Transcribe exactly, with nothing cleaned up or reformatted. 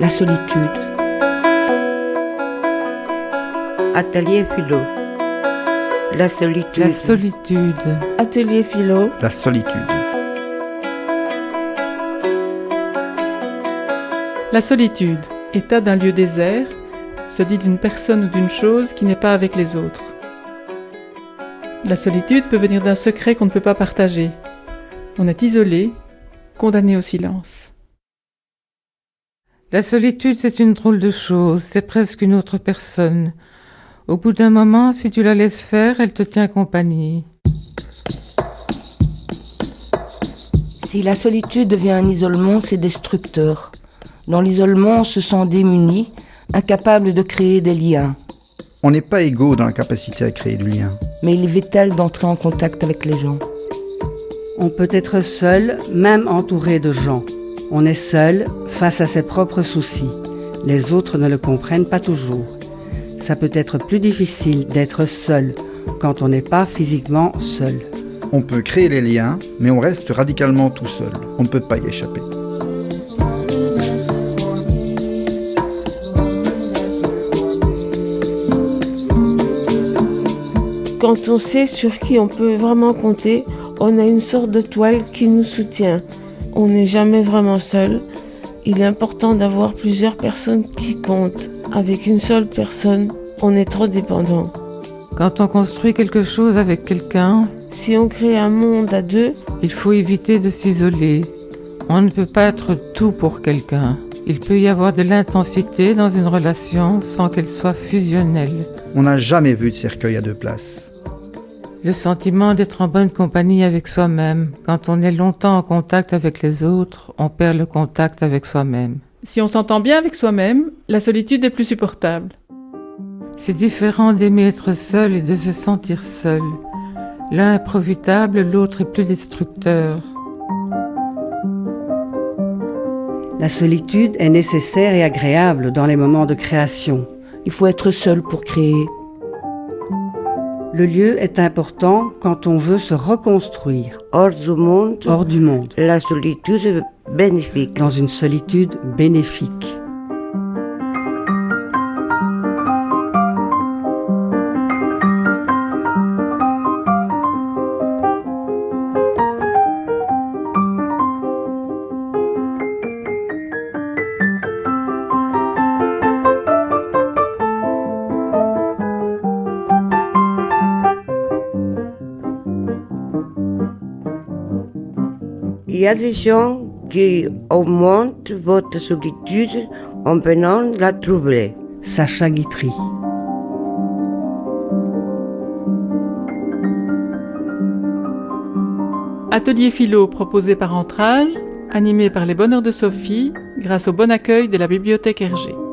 La solitude. Atelier philo. La solitude. La solitude. Atelier philo. La solitude. La solitude, état d'un lieu désert, se dit d'une personne ou d'une chose qui n'est pas avec les autres. La solitude peut venir d'un secret qu'on ne peut pas partager. On est isolé, condamné au silence. La solitude, c'est une drôle de chose, c'est presque une autre personne. Au bout d'un moment, si tu la laisses faire, elle te tient compagnie. Si la solitude devient un isolement, c'est destructeur. Dans l'isolement, on se sent démuni, incapable de créer des liens. On n'est pas égaux dans la capacité à créer du lien. Mais il est vital d'entrer en contact avec les gens. On peut être seul, même entouré de gens. On est seul face à ses propres soucis. Les autres ne le comprennent pas toujours. Ça peut être plus difficile d'être seul quand on n'est pas physiquement seul. On peut créer les liens, mais on reste radicalement tout seul. On ne peut pas y échapper. Quand on sait sur qui on peut vraiment compter, on a une sorte de toile qui nous soutient. On n'est jamais vraiment seul. Il est important d'avoir plusieurs personnes qui comptent. Avec une seule personne, on est trop dépendant. Quand on construit quelque chose avec quelqu'un, si on crée un monde à deux, il faut éviter de s'isoler. On ne peut pas être tout pour quelqu'un. Il peut y avoir de l'intensité dans une relation sans qu'elle soit fusionnelle. On n'a jamais vu de cercueil à deux places. Le sentiment d'être en bonne compagnie avec soi-même. Quand on est longtemps en contact avec les autres, on perd le contact avec soi-même. Si on s'entend bien avec soi-même, la solitude est plus supportable. C'est différent d'aimer être seul et de se sentir seul. L'un est profitable, l'autre est plus destructeur. La solitude est nécessaire et agréable dans les moments de création. Il faut être seul pour créer. Le lieu est important quand on veut se reconstruire. Hors du monde. Hors du monde. La solitude est bénéfique. Dans une solitude bénéfique. Il y a des gens qui augmentent votre solitude en venant la trouver. Sacha Guitry. Atelier philo proposé par Entrage, animé par les Bonheurs de Sophie, grâce au bon accueil de la bibliothèque Hergé.